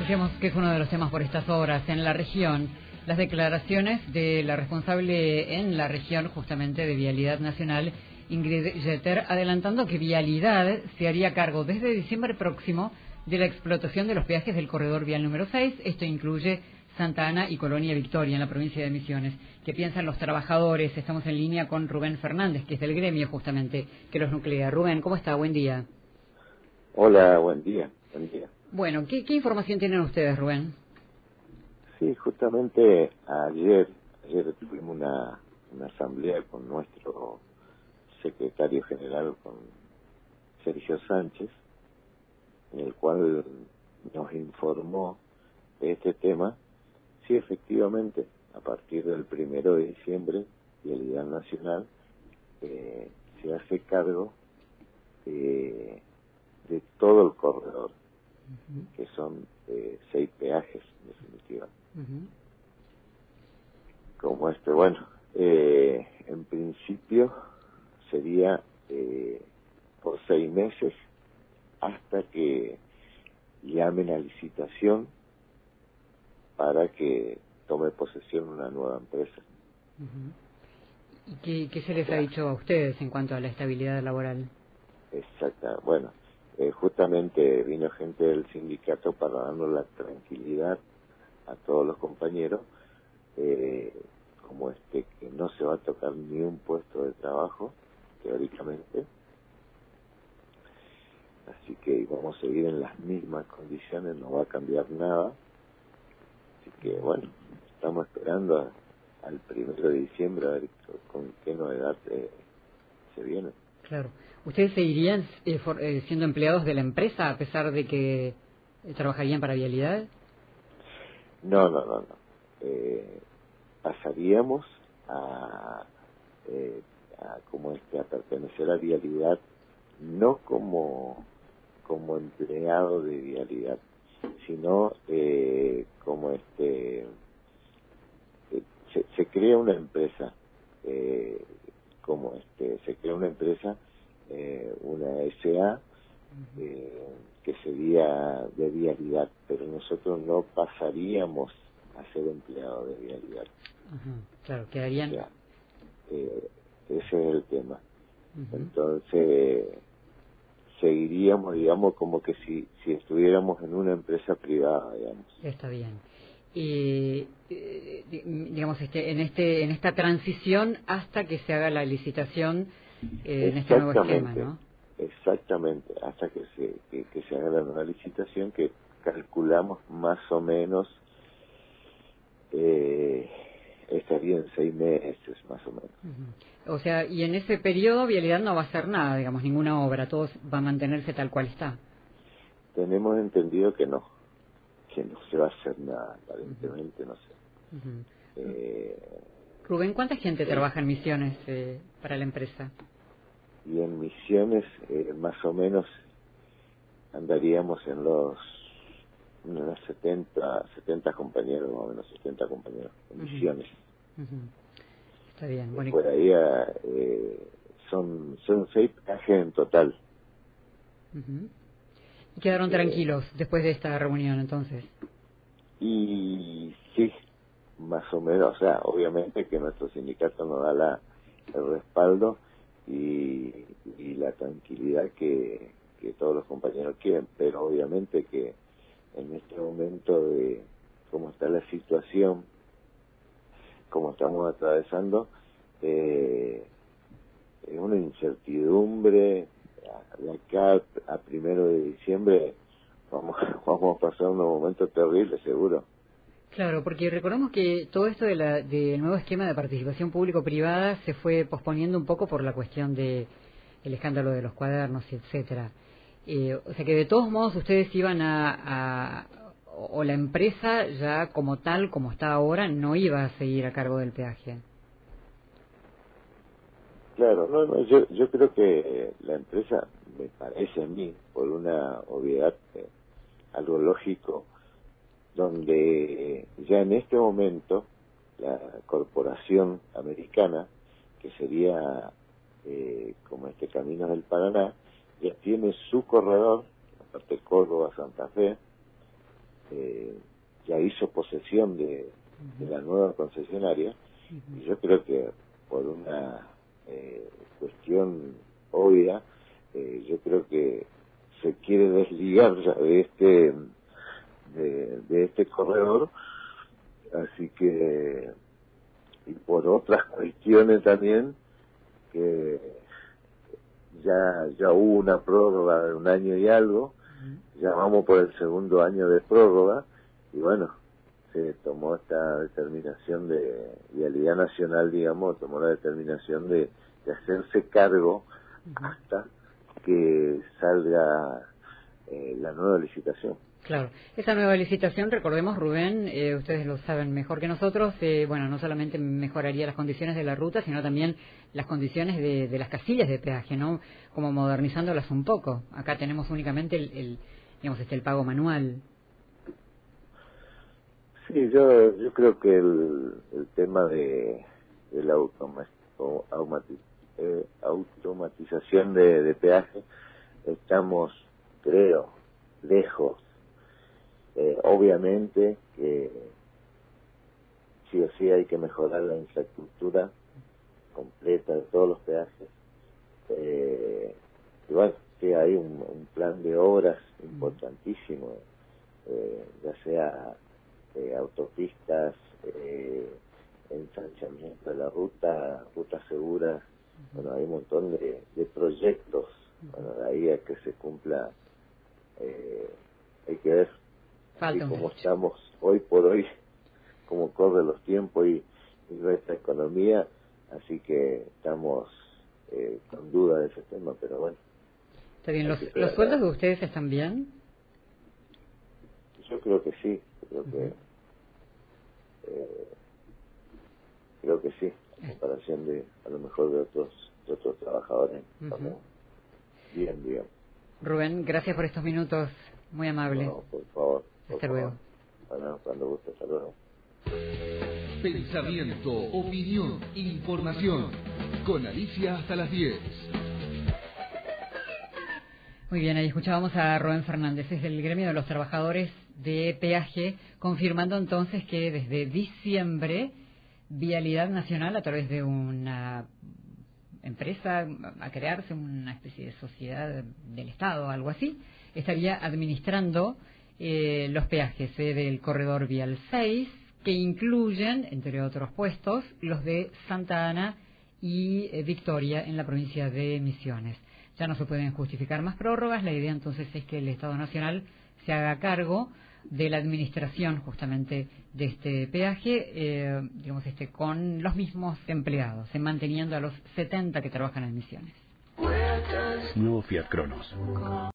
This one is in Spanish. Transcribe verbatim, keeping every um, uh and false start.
Decíamos que es uno de los temas por estas horas en la región, las declaraciones de la responsable en la región justamente de Vialidad Nacional, Ingrid Jeter, adelantando que Vialidad se haría cargo desde diciembre próximo de la explotación de los peajes del corredor vial número seis. Esto incluye Santa Ana y Colonia Victoria, en la provincia de Misiones. ¿Qué piensan los trabajadores? Estamos en línea con Rubén Fernández, que es del gremio justamente que los nuclea. Rubén, ¿cómo está? Buen día. Hola, buen día, buen día. Bueno, ¿qué, qué información tienen ustedes, Rubén? Sí, justamente ayer, ayer tuvimos una, una asamblea con nuestro secretario general, con Sergio Sánchez, en el cual nos informó de este tema. Sí, efectivamente, a partir del primero de diciembre, Vialidad Nacional eh, se hace cargo de, de todo el corredor, uh-huh. que son eh, seis peajes, en definitiva. Uh-huh. Como este, bueno, eh, en principio sería eh, por seis meses hasta que llamen a licitación para que tome posesión una nueva empresa. Uh-huh. ¿Y qué, qué se les ha dicho a ustedes en cuanto a la estabilidad laboral? Exacto, bueno, eh, justamente vino gente del sindicato para darnos la tranquilidad a todos los compañeros, eh, como este, que no se va a tocar ni un puesto de trabajo, teóricamente, así que vamos a seguir en las mismas condiciones, no va a cambiar nada. Así que, bueno, estamos esperando a, al primero de diciembre a ver con qué novedad eh, se viene. Claro. ¿Ustedes seguirían eh, for, eh, siendo empleados de la empresa a pesar de que eh, trabajarían para Vialidad? No, no, no, no. Eh, pasaríamos a, eh, a, como este, a pertenecer a Vialidad, no como, como empleado de Vialidad, sino eh, como este eh, se, se crea una empresa eh, como este se crea una empresa eh, una S A eh, que sería de Vialidad, pero nosotros no pasaríamos a ser empleados de Vialidad. Uh-huh. Claro, quedarían. O sea, eh, ese es el tema. Uh-huh. Entonces seguiríamos, digamos, como que si si estuviéramos en una empresa privada, digamos. Está bien. Y eh, digamos este en este en esta transición hasta que se haga la licitación eh, en este nuevo esquema, ¿no? Exactamente, hasta que se que, que se haga la nueva licitación, que calculamos más o menos eh, estaría en seis meses más o menos. Uh-huh. O sea, y en ese periodo Vialidad no va a hacer nada, digamos, ninguna obra, todo va a mantenerse tal cual está. Tenemos entendido que no, que no se va a hacer nada, aparentemente. Uh-huh. No sé. Uh-huh. Eh, Rubén, ¿cuánta gente eh, trabaja en Misiones eh, para la empresa? Y en Misiones, eh, más o menos, andaríamos en los unos setenta, setenta compañeros, más o menos setenta compañeros en uh-huh. Misiones. Uh-huh. Está bien. Bueno, por ahí eh, son, son seis peajes en total. Uh-huh. ¿Y quedaron eh, tranquilos después de esta reunión, entonces? Y sí, más o menos, o sea, obviamente que nuestro sindicato nos da la, el respaldo y, y la tranquilidad que, que todos los compañeros quieren, pero obviamente que en este momento de cómo está la situación, cómo estamos atravesando, eh, es una incertidumbre. De acá a primero de diciembre vamos, vamos a pasar unos momentos terribles, seguro. Claro, porque recordemos que todo esto de la, del nuevo esquema de participación público-privada se fue posponiendo un poco por la cuestión de el escándalo de los cuadernos, etcétera. Eh, o sea que de todos modos ustedes iban a, a o la empresa ya como tal, como está ahora, no iba a seguir a cargo del peaje. Claro, no, no, yo, yo creo que la empresa, me parece a mí, por una obviedad, eh, algo lógico, donde ya en este momento la corporación americana, que sería eh, como este Caminos del Paraná, ya tiene su corredor, aparte Córdoba, Santa Fe, eh, ya hizo posesión de, de la nueva concesionaria, y yo creo que por una eh, cuestión obvia, eh, yo creo que se quiere desligar ya de este de, de este corredor, así que, y por otras cuestiones también, que ya ya hubo una prórroga de un año y algo, ya vamos por el segundo año de prórroga, y bueno, se tomó esta determinación de Vialidad Nacional, digamos, tomó la determinación de, de hacerse cargo hasta que salga eh, la nueva licitación. Claro, esa nueva licitación, recordemos, Rubén, eh, ustedes lo saben mejor que nosotros, eh, bueno, no solamente mejoraría las condiciones de la ruta, sino también las condiciones de, de las casillas de peaje, ¿no? Como modernizándolas un poco. Acá tenemos únicamente el, el digamos, este, el pago manual. Sí, yo yo creo que el, el tema de, de la automa, automati, eh, automatización de, de peaje, estamos, creo, lejos. Eh, obviamente que sí o sí hay que mejorar la infraestructura completa de todos los peajes. Eh, y bueno, sí hay un, un plan de obras importantísimo, eh, ya sea eh, autopistas, eh, ensanchamiento de la ruta, rutas seguras. Bueno, hay un montón de, de proyectos. Bueno, de ahí a que se cumpla, eh, hay que ver así como estamos hoy por hoy, cómo corren los tiempos y, y nuestra economía, así que estamos eh, con duda de ese tema, pero bueno. Está bien, ¿los, los sueldos de ustedes están bien? Yo creo que sí, creo que eh, creo que sí, en comparación de, a lo mejor, de otros de otros trabajadores, estamos bien, bien. Rubén, gracias por estos minutos, muy amable. No, por favor. Por hasta favor. luego. Bueno, cuando guste, hasta luego. Pensamiento, opinión, información. Con Alicia hasta las diez. Muy bien, ahí escuchábamos a Rubén Fernández, es del gremio de los trabajadores de peaje, confirmando entonces que desde diciembre Vialidad Nacional, a través de una empresa a crearse, una especie de sociedad del Estado, algo así, estaría administrando eh, los peajes eh, del corredor vial seis, que incluyen, entre otros puestos, los de Santa Ana y eh, Victoria en la provincia de Misiones. Ya no se pueden justificar más prórrogas, la idea entonces es que el Estado Nacional se haga cargo de la administración justamente de este peaje, eh, digamos este con los mismos empleados, se manteniendo a los setenta que trabajan en Misiones. Nuevo Fiat Cronos.